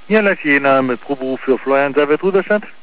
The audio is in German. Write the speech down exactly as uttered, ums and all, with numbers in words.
Hier in Jena mit Proberuf für Florian Servet Rüberstadt.